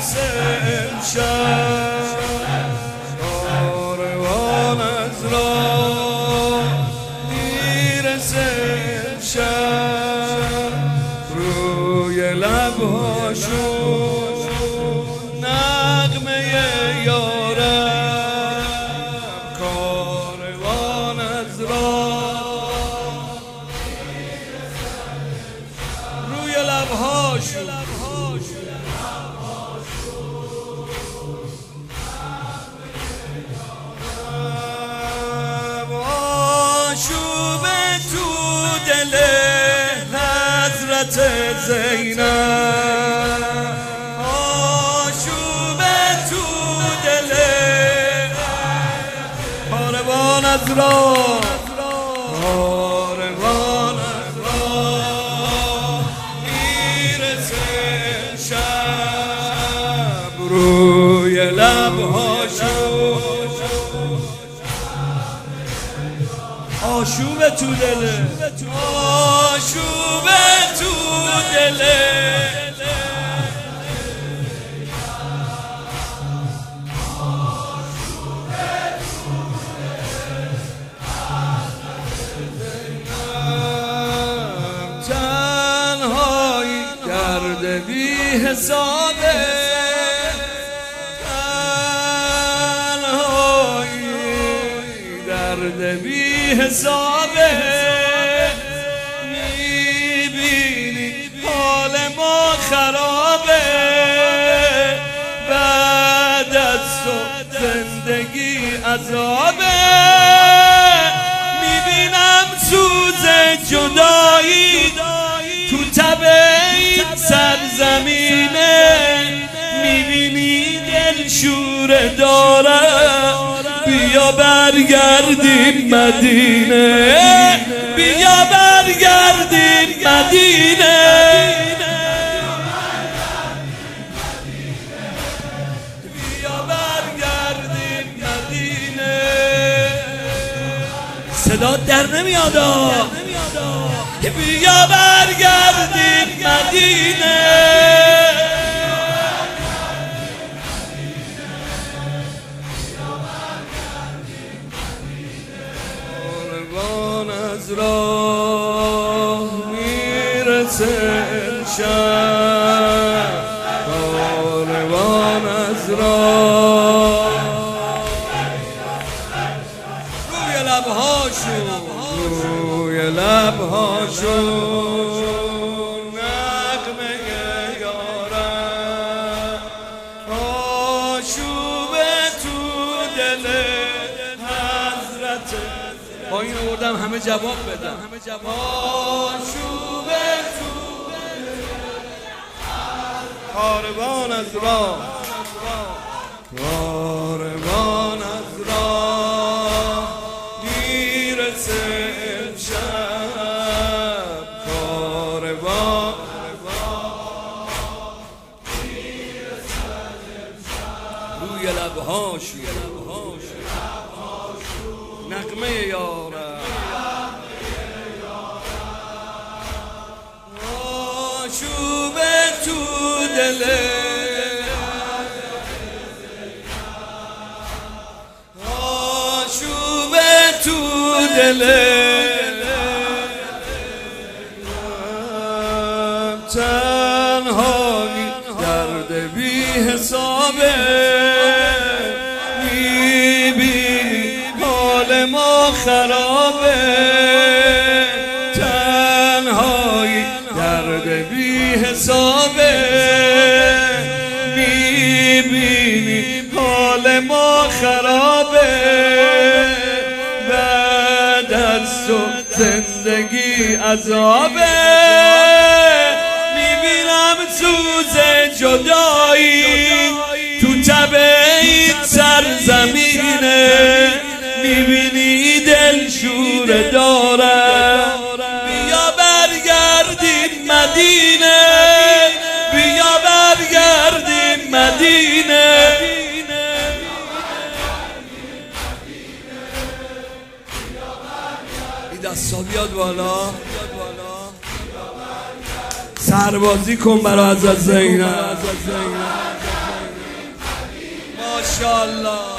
میرسه امشب کاروان از راه میرسه امشب روی لبهاشون نغمه یارم کاروان از راه روی لبهاشون آشوبه تو دل حضرت زینب آشوبه تو دل کاروان از راه کاروان از راه میرسه شب روی لبهاشون آشوبه تو دله آشوبه تو دله تنهایی درد بی حسابه درد بی حسابه میبینی حال ما خرابه بعد از تو زندگی عذابه میبینم سوز جدایی تو تب این سرزمینه میبینی دل شوره داره بیا برگردیم مدینه بیا برگردیم مدینه بیا برگردیم مدینه صدا در نمیاد بیا برگردیم مدینه از راه میرسه امشب کاروان از راه روی لبهاشون نغمه یارم آشوبه تو دل حضرت با این آوردم همه جواب بدم آشوبه تو کاروان از راه کاروان از راه میرسه امشب کاروان روی لبهاشون نغمه یارم آشوبه تو دله آشوبه تو دله تنهایی درد بی حسابه ما خرابه تنهایی درد بی حسابه میبینی حال ما خرابه بعد از تو زندگی عذابه میبینم سوز جدایی تو تب این سرزمینه میبینی دل شوره داره بیا برگردیم مدینه بیا برگردیم مدینه این دستا بیاد بالا سربازی کن برای حضرت زینب انشالله.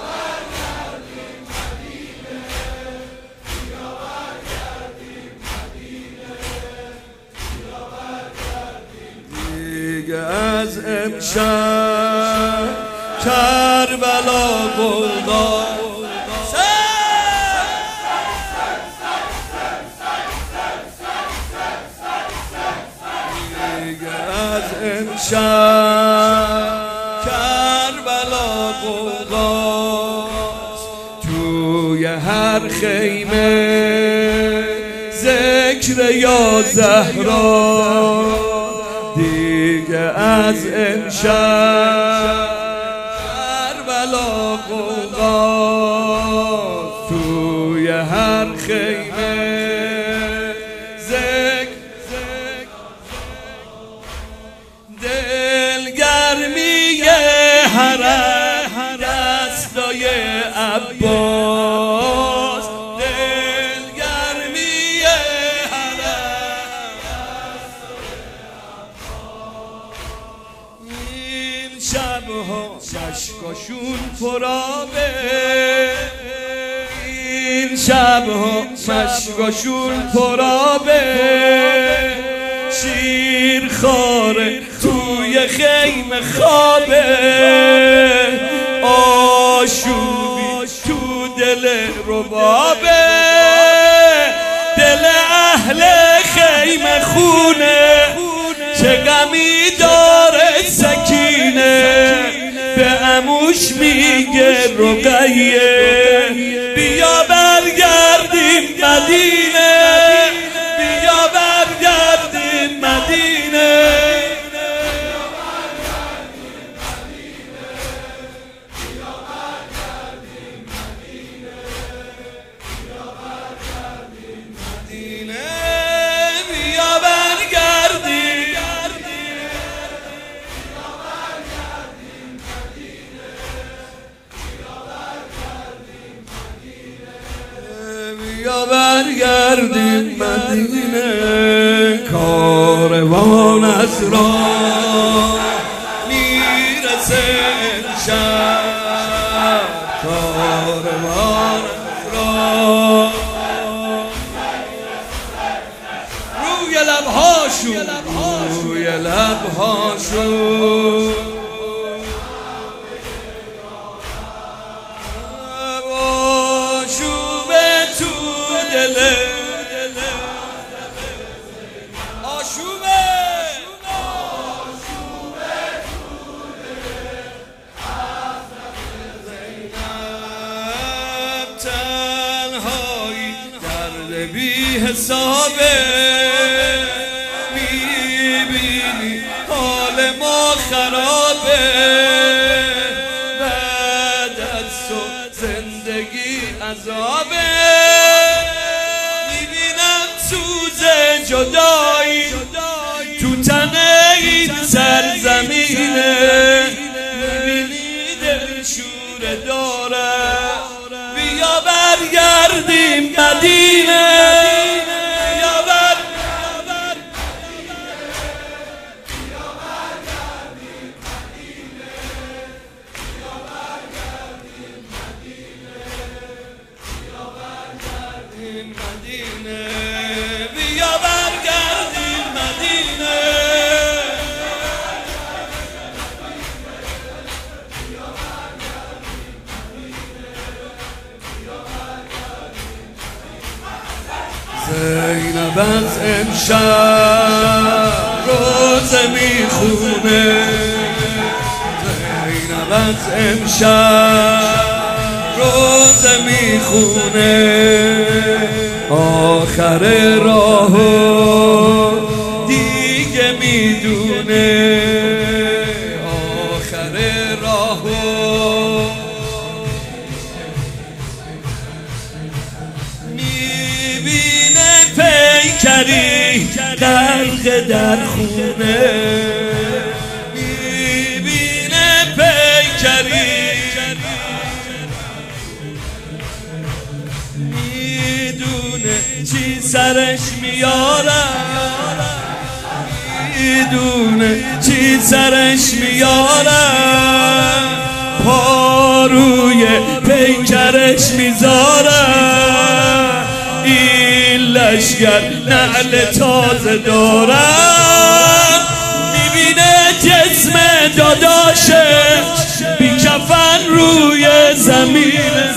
دیگه از امشب کربلا گلدار امشب کربلا گلداست توی هر خیمه ذکر یا زهرا دیگه از امشب کربلا گلداست توی هر خیمه دلگرمی حرم دستای عباس دلگرمی حرم این شبها مشکاشون پرابه این شبها مشکاشون پرابه شیر خاره توی خیمه خوابه آشوبی تو دل ربابه دل اهل خیمه خونه چه غمی داره سکینه به عموش میگه رقیه بیا برگردیم مدینه بیا برگردیم مدینه بیا برگردیم مدینه کاروان از راه میرسه امشب کاروان از راه روی لبهاشون بی حسابه میبینی حال ما خرابه بعد از تو زندگی عذابه میبینم سوز جدایی تو تن این سرزمینه میبینی دل شوره داره بیا برگردیم مدینه بیا برگردیم مدینه زینب از امشب روزه میخونه زینب از امشب روزه میخونه آخر راهو دیگه میدونه آخر راهو میبینه پیکری غرق در خونه میبینه پیکری چی سرش میارم میدونه چی سرش میارم پا روی پیکرش میذارن، این لشگر نعل تازه دارن. میبینه جسم داداشش بی کفن روی زمینه،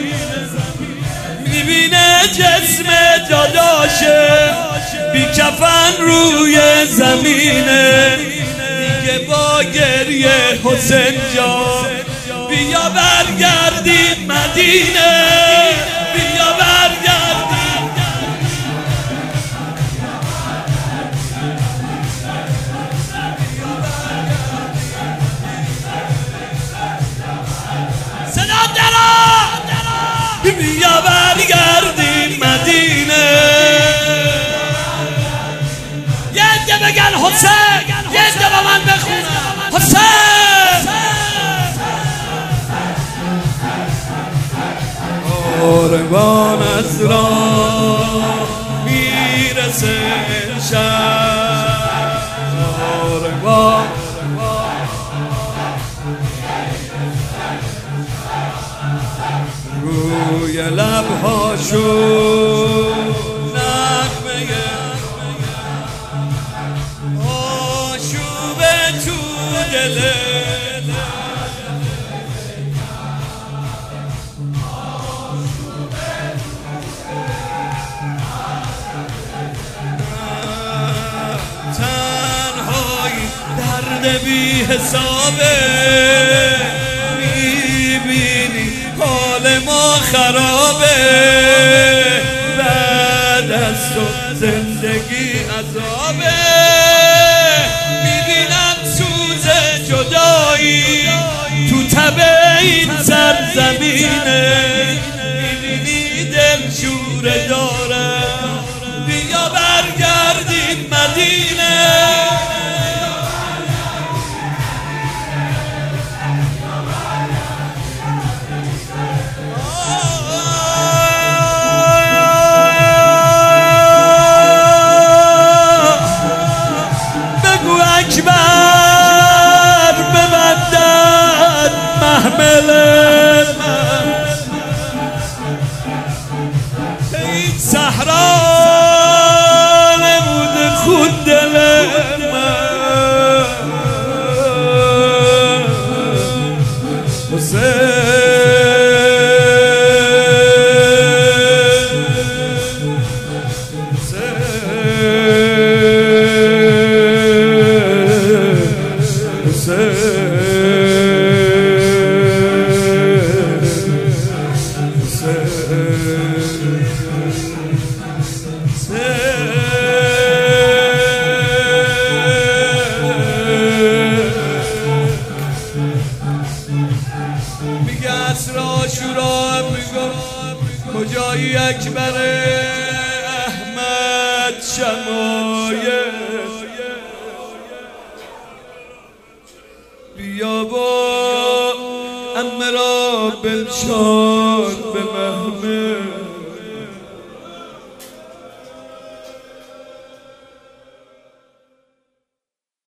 میبینه جسم داداشش بی کفن روی زمینه. میگه با گریه حسین جان بیا برگردیم مدینه، بیا برگردیم. صدا درا بیا برگردیم مدینه. یه عده بگن حسین، یه عده با من بخونن حسین. کاروان از راه میرسه شب، کاروان روی لبهاشو نغمه آشوبه تو دله. تنهایی درد بی حسابه، میبینی حال ما خرابه. بعد از تو زندگی عذابه، میبینم سوز جدایی تو تب این سرزمینه. میبینی دل شوره داره، بیا برگردیم مدینه. اکبر ببندد محمل من، این صحرا نموده خود دل من. حسین میگه عصر عاشورا کجایی اکبر احمد شمایل، بیا با عمه را بنشان به محمل.